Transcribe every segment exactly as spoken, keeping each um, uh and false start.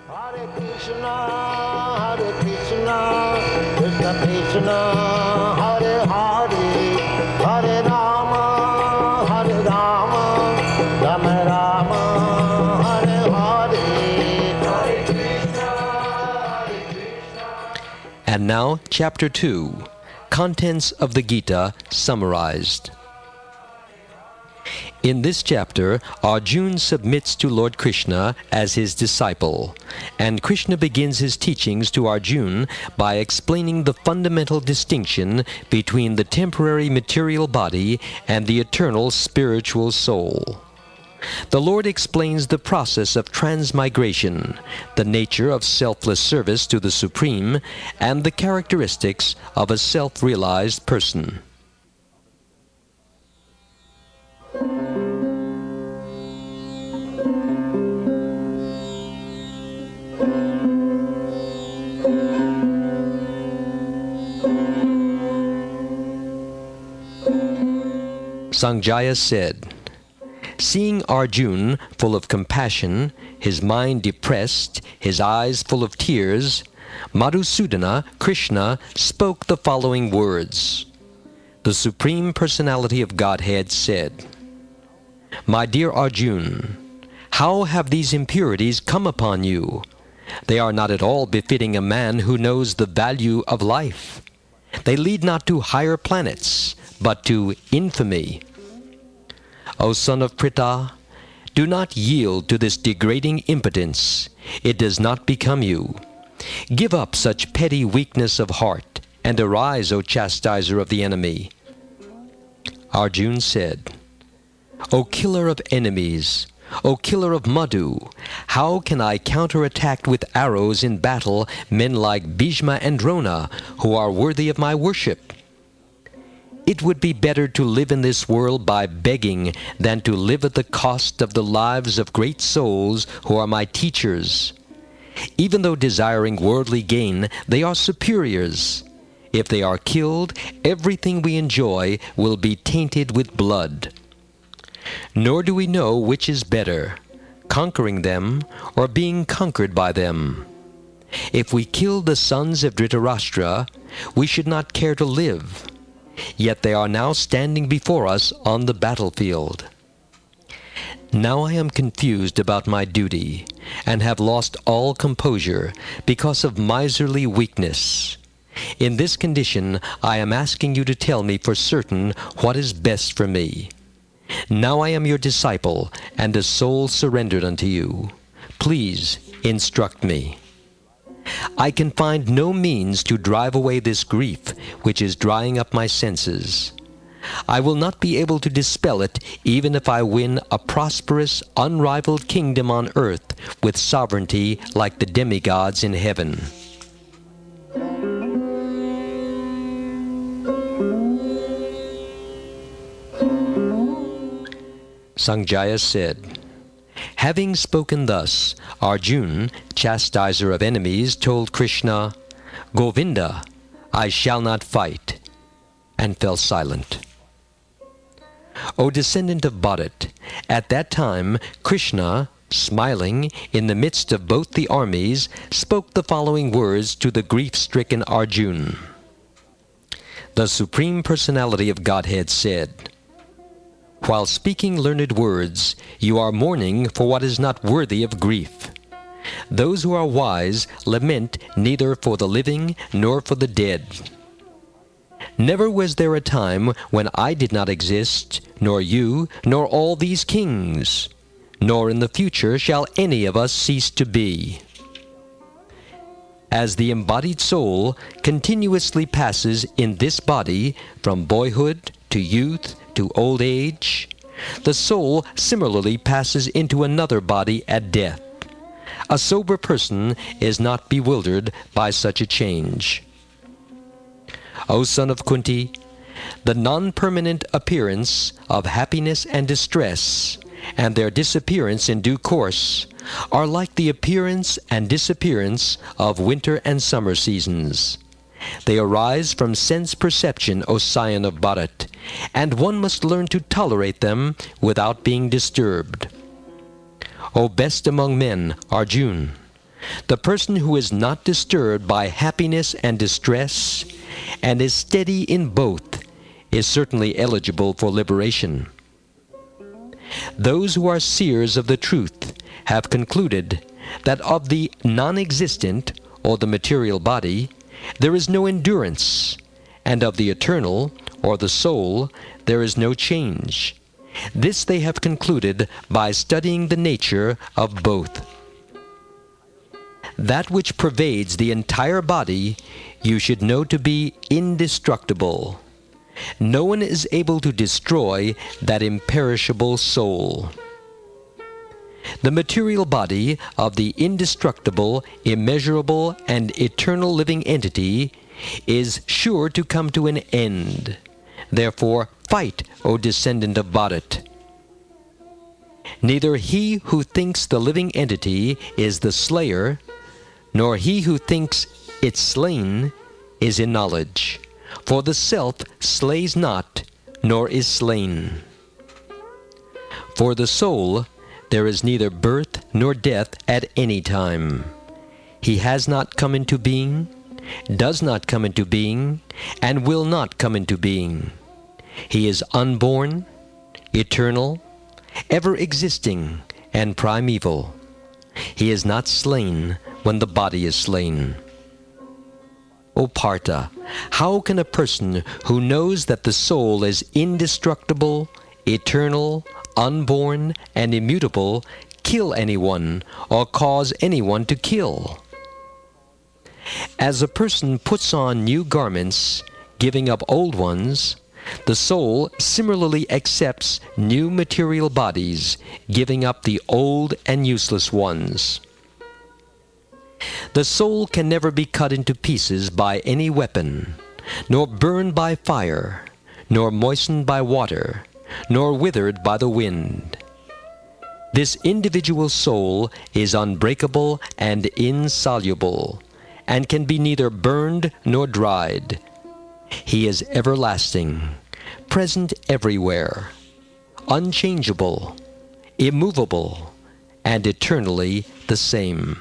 Hare Krishna, Hare Krishna, Krishna Krishna, Hare Hare, Hare Rama, Hare Rama, Rama Rama, Hare Hare, Hare Krishna, Hare Krishna. And now, Chapter two, Contents of the Gita summarized. In this chapter, Arjuna submits to Lord Krishna as his disciple, and Krishna begins his teachings to Arjuna by explaining the fundamental distinction between the temporary material body and the eternal spiritual soul. The Lord explains the process of transmigration, the nature of selfless service to the Supreme, and the characteristics of a self-realized person. Sanjaya said, seeing Arjuna full of compassion, his mind depressed, his eyes full of tears, Madhusudana, Krishna, spoke the following words. The Supreme Personality of Godhead said, My dear Arjuna, how have these impurities come upon you? They are not at all befitting a man who knows the value of life. They lead not to higher planets, but to infamy. O son of Pritha, do not yield to this degrading impotence. It does not become you. Give up such petty weakness of heart, and arise, O chastiser of the enemy. Arjuna said, O killer of enemies, O killer of Madhu, how can I counterattack with arrows in battle men like Bhishma and Drona, who are worthy of my worship? It would be better to live in this world by begging than to live at the cost of the lives of great souls who are my teachers. Even though desiring worldly gain, they are superiors. If they are killed, everything we enjoy will be tainted with blood. Nor do we know which is better, conquering them or being conquered by them. If we kill the sons of Dhritarashtra, we should not care to live. Yet they are now standing before us on the battlefield. Now I am confused about my duty, and have lost all composure because of miserly weakness. In this condition, I am asking you to tell me for certain what is best for me. Now I am your disciple, and a soul surrendered unto you. Please instruct me. I can find no means to drive away this grief which is drying up my senses. I will not be able to dispel it even if I win a prosperous, unrivaled kingdom on earth with sovereignty like the demigods in heaven. Sanjaya said, having spoken thus, Arjuna, chastiser of enemies, told Krishna, Govinda, I shall not fight, and fell silent. O descendant of Bharat, at that time Krishna, smiling in the midst of both the armies, spoke the following words to the grief-stricken Arjuna. The Supreme Personality of Godhead said, while speaking learned words, you are mourning for what is not worthy of grief. Those who are wise lament neither for the living nor for the dead. Never was there a time when I did not exist, nor you, nor all these kings, nor in the future shall any of us cease to be. As the embodied soul continuously passes in this body from boyhood to youth to old age, the soul similarly passes into another body at death. A sober person is not bewildered by such a change. O son of Kunti, the non-permanent appearance of happiness and distress, and their disappearance in due course, are like the appearance and disappearance of winter and summer seasons. They arise from sense perception, O scion of Bharat, and one must learn to tolerate them without being disturbed. O best among men, Arjuna, The person who is not disturbed by happiness and distress, and is steady in both, is certainly eligible for liberation. Those who are seers of the truth have concluded that of the non-existent, or the material body, there is no endurance, and of the eternal, or the soul, there is no change. This they have concluded by studying the nature of both. That which pervades the entire body you should know to be indestructible. No one is able to destroy that imperishable soul. The material body of the indestructible, immeasurable, and eternal living entity is sure to come to an end. Therefore, fight, O descendant of Bharat. Neither he who thinks the living entity is the slayer, nor he who thinks it slain is in knowledge. For the self slays not, nor is slain. For the soul there is neither birth nor death at any time. He has not come into being, does not come into being, and will not come into being. He is unborn, eternal, ever existing, and primeval. He is not slain when the body is slain. O Partha, how can a person who knows that the soul is indestructible, eternal, unborn, and immutable kill anyone or cause anyone to kill? As a person puts on new garments, giving up old ones, the soul similarly accepts new material bodies, giving up the old and useless ones. The soul can never be cut into pieces by any weapon, nor burned by fire, nor moistened by water, nor withered by the wind. This individual soul is unbreakable and insoluble, and can be neither burned nor dried. He is everlasting, present everywhere, unchangeable, immovable, and eternally the same.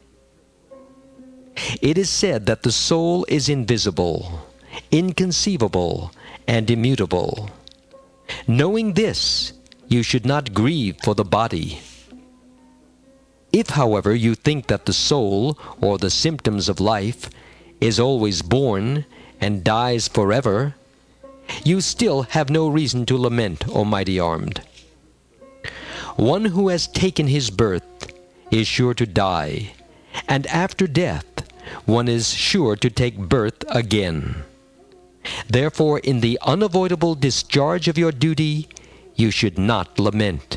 It is said that the soul is invisible, inconceivable, and immutable. Knowing this, you should not grieve for the body. If, however, you think that the soul, or the symptoms of life, is always born and dies forever, you still have no reason to lament, O mighty armed. One who has taken his birth is sure to die, and after death one is sure to take birth again. Therefore, in the unavoidable discharge of your duty, you should not lament.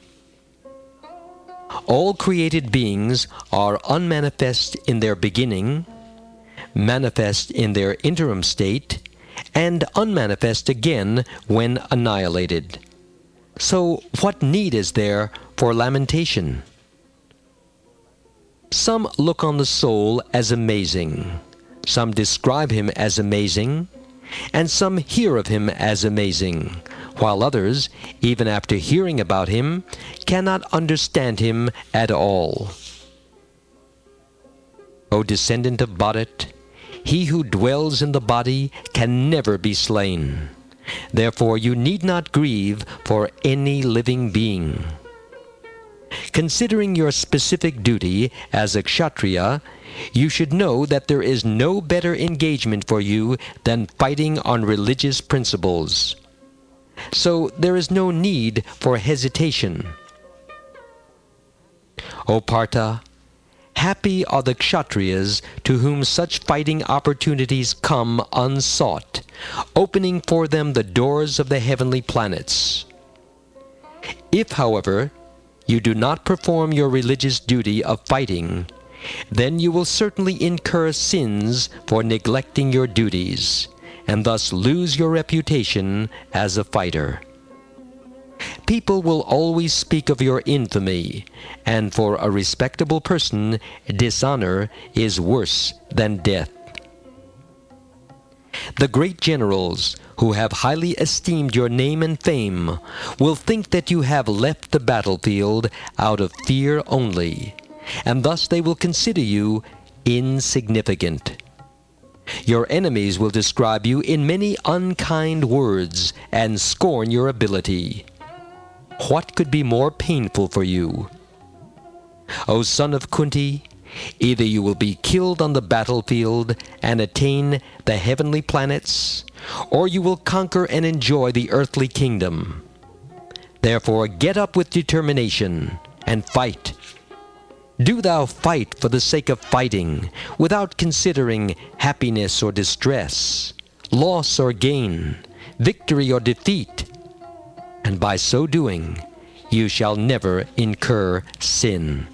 All created beings are unmanifest in their beginning, manifest in their interim state, and unmanifest again when annihilated. So what need is there for lamentation? Some look on the soul as amazing, some describe him as amazing, and some hear of him as amazing, while others, even after hearing about him, cannot understand him at all. O descendant of Bharat, he who dwells in the body can never be slain. Therefore you need not grieve for any living being. Considering your specific duty as a Kshatriya, you should know that there is no better engagement for you than fighting on religious principles. So there is no need for hesitation. O Partha, happy are the Kshatriyas to whom such fighting opportunities come unsought, opening for them the doors of the heavenly planets. If, however, you do not perform your religious duty of fighting, then you will certainly incur sins for neglecting your duties, and thus lose your reputation as a fighter. People will always speak of your infamy, and for a respectable person, dishonor is worse than death. The great generals, who have highly esteemed your name and fame, will think that you have left the battlefield out of fear only, and thus they will consider you insignificant. Your enemies will describe you in many unkind words and scorn your ability. What could be more painful for you? O son of Kunti, either you will be killed on the battlefield and attain the heavenly planets, or you will conquer and enjoy the earthly kingdom. Therefore get up with determination and fight. Do thou fight for the sake of fighting, without considering happiness or distress, loss or gain, victory or defeat, and by so doing you shall never incur sin.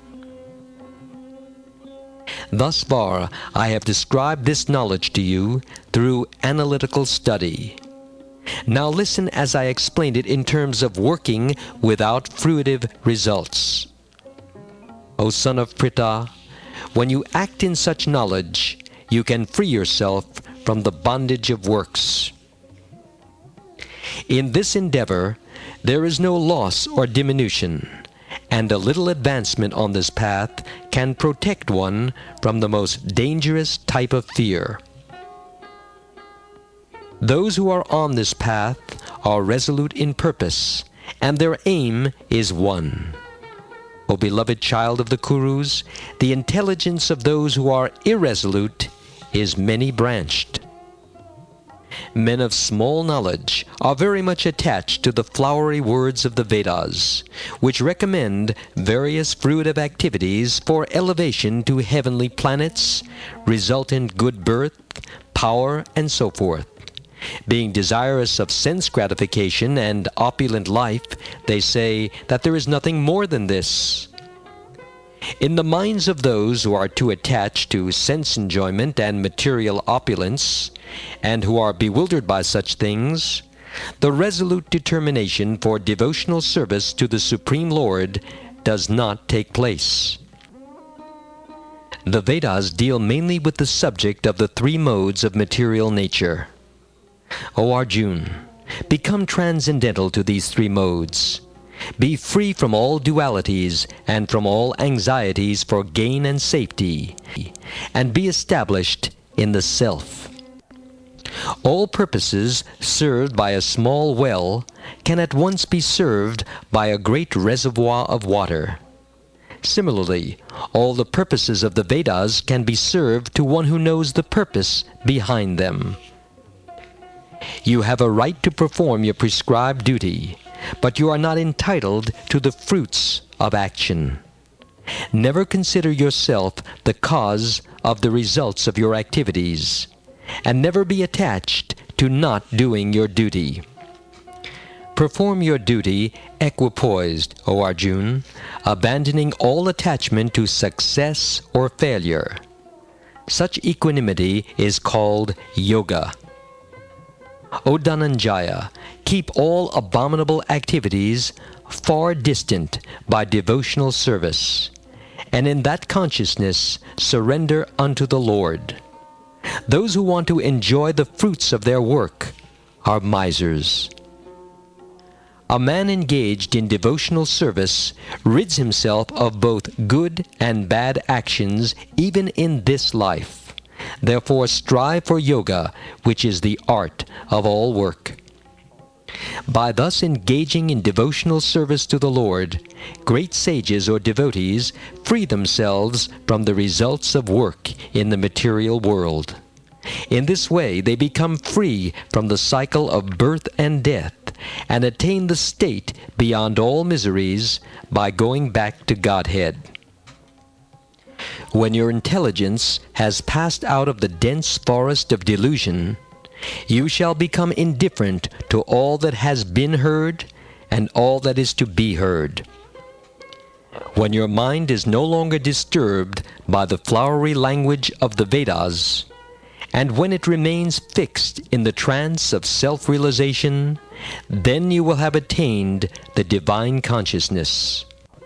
Thus far I have described this knowledge to you through analytical study. Now listen as I explain it in terms of working without fruitive results. O son of Pritha, when you act in such knowledge, you can free yourself from the bondage of works. In this endeavor, there is no loss or diminution, and a little advancement on this path can protect one from the most dangerous type of fear. Those who are on this path are resolute in purpose, and their aim is one. O beloved child of the Kurus, the intelligence of those who are irresolute is many-branched. Men of small knowledge are very much attached to the flowery words of the Vedas, which recommend various fruitive activities for elevation to heavenly planets, resultant good birth, power, and so forth. Being desirous of sense gratification and opulent life, they say that there is nothing more than this. In the minds of those who are too attached to sense enjoyment and material opulence, and who are bewildered by such things, the resolute determination for devotional service to the Supreme Lord does not take place. The Vedas deal mainly with the subject of the three modes of material nature. O Arjuna, become transcendental to these three modes. Be free from all dualities and from all anxieties for gain and safety, and be established in the self. All purposes served by a small well can at once be served by a great reservoir of water. Similarly, all the purposes of the Vedas can be served to one who knows the purpose behind them. You have a right to perform your prescribed duty, but you are not entitled to the fruits of action. Never consider yourself the cause of the results of your activities, and never be attached to not doing your duty. Perform your duty equipoised, O Arjuna, abandoning all attachment to success or failure. Such equanimity is called yoga. O Dhananjaya, keep all abominable activities far distant by devotional service, and in that consciousness surrender unto the Lord. Those who want to enjoy the fruits of their work are misers. A man engaged in devotional service rids himself of both good and bad actions even in this life. Therefore strive for yoga, which is the art of all work. By thus engaging in devotional service to the Lord, great sages or devotees free themselves from the results of work in the material world. In this way they become free from the cycle of birth and death, and attain the state beyond all miseries by going back to Godhead. When your intelligence has passed out of the dense forest of delusion, you shall become indifferent to all that has been heard and all that is to be heard. When your mind is no longer disturbed by the flowery language of the Vedas, and when it remains fixed in the trance of self-realization, then you will have attained the divine consciousness.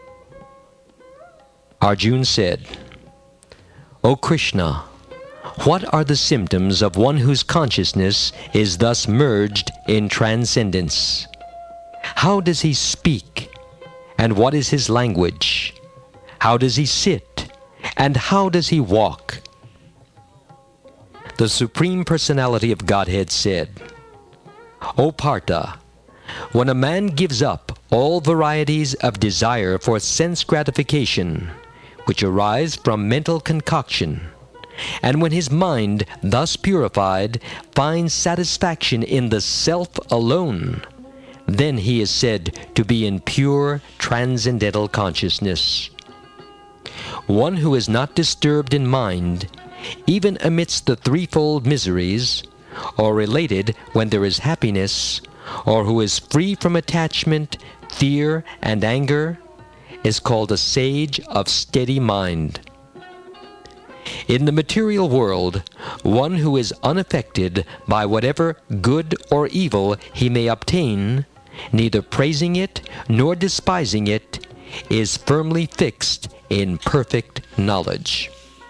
Arjuna said, O Krishna, what are the symptoms of one whose consciousness is thus merged in transcendence? How does he speak? And what is his language? How does he sit? And how does he walk? The Supreme Personality of Godhead said, O Partha, when a man gives up all varieties of desire for sense gratification, which arise from mental concoction, and when his mind, thus purified, finds satisfaction in the self alone, then he is said to be in pure transcendental consciousness. One who is not disturbed in mind, even amidst the threefold miseries, or elated when there is happiness, or who is free from attachment, fear, and anger, is called a sage of steady mind. In the material world, one who is unaffected by whatever good or evil he may obtain, neither praising it nor despising it, is firmly fixed in perfect knowledge.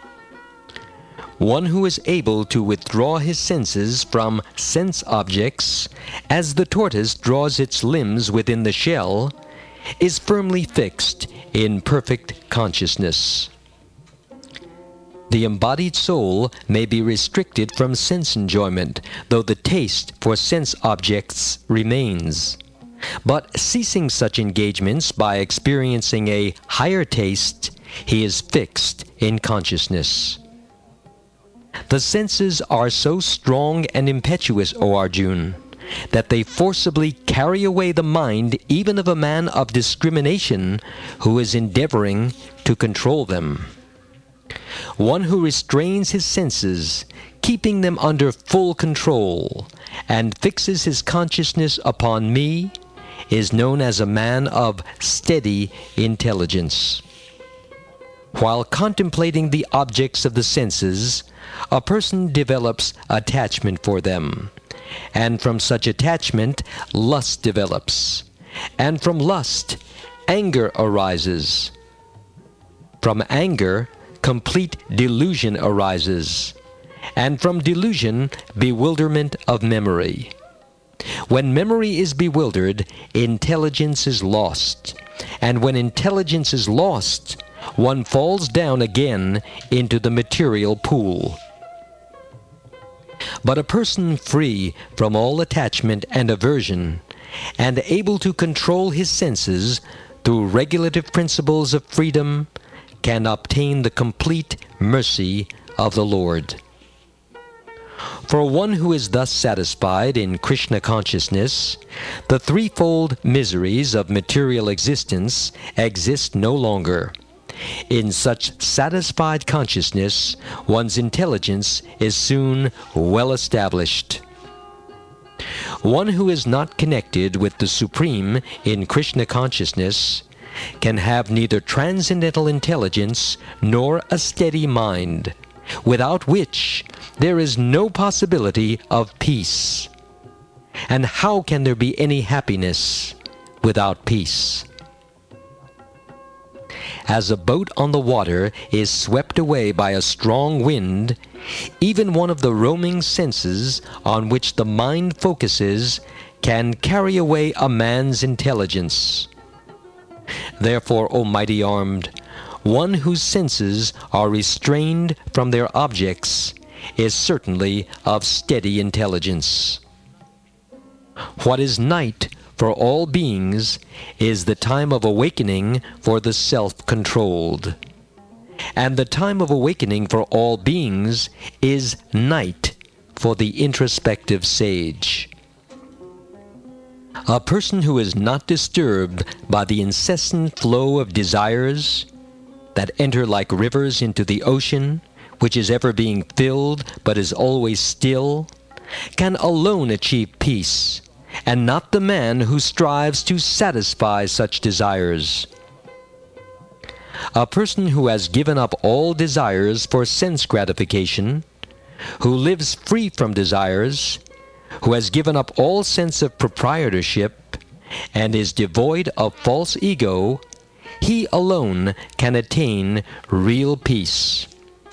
One who is able to withdraw his senses from sense objects, as the tortoise draws its limbs within the shell, is firmly fixed in perfect consciousness. The embodied soul may be restricted from sense enjoyment, though the taste for sense objects remains. But ceasing such engagements by experiencing a higher taste, he is fixed in consciousness. The senses are so strong and impetuous, O Arjuna, that they forcibly carry away the mind even of a man of discrimination who is endeavoring to control them. One who restrains his senses, keeping them under full control, and fixes his consciousness upon me, is known as a man of steady intelligence. While contemplating the objects of the senses, a person develops attachment for them, and from such attachment lust develops, and from lust anger arises. From anger complete delusion arises, and from delusion bewilderment of memory. When memory is bewildered, intelligence is lost, and when intelligence is lost, one falls down again into the material pool. But a person free from all attachment and aversion, and able to control his senses through regulative principles of freedom, can obtain the complete mercy of the Lord. For one who is thus satisfied in Krishna consciousness, the threefold miseries of material existence exist no longer. In such satisfied consciousness, one's intelligence is soon well established. One who is not connected with the Supreme in Krishna consciousness can have neither transcendental intelligence nor a steady mind, without which there is no possibility of peace. And how can there be any happiness without peace? As a boat on the water is swept away by a strong wind, even one of the roaming senses on which the mind focuses can carry away a man's intelligence. Therefore, O mighty armed, one whose senses are restrained from their objects is certainly of steady intelligence. What is night for all beings is the time of awakening for the self-controlled. And the time of awakening for all beings is night for the introspective sage. A person who is not disturbed by the incessant flow of desires that enter like rivers into the ocean, which is ever being filled but is always still, can alone achieve peace, and not the man who strives to satisfy such desires. A person who has given up all desires for sense gratification, who lives free from desires, who has given up all sense of proprietorship, and is devoid of false ego, he alone can attain real peace.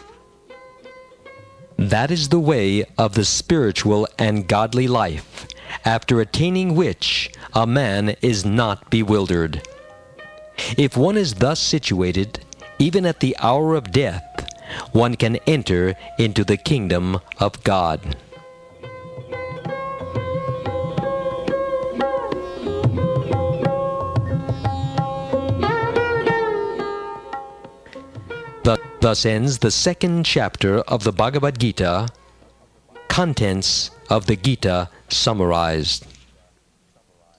That is the way of the spiritual and godly life, after attaining which a man is not bewildered. If one is thus situated, even at the hour of death, one can enter into the kingdom of God. Thus ends the second chapter of the Bhagavad Gita, contents of the Gita summarized.